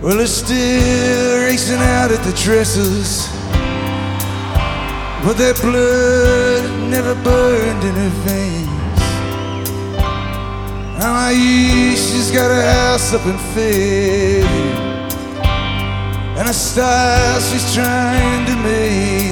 Well, it's still racing out at the trestles, but that blood never burned in her veins. Now my East, she's got a house up in Fairview, and a style she's trying to make.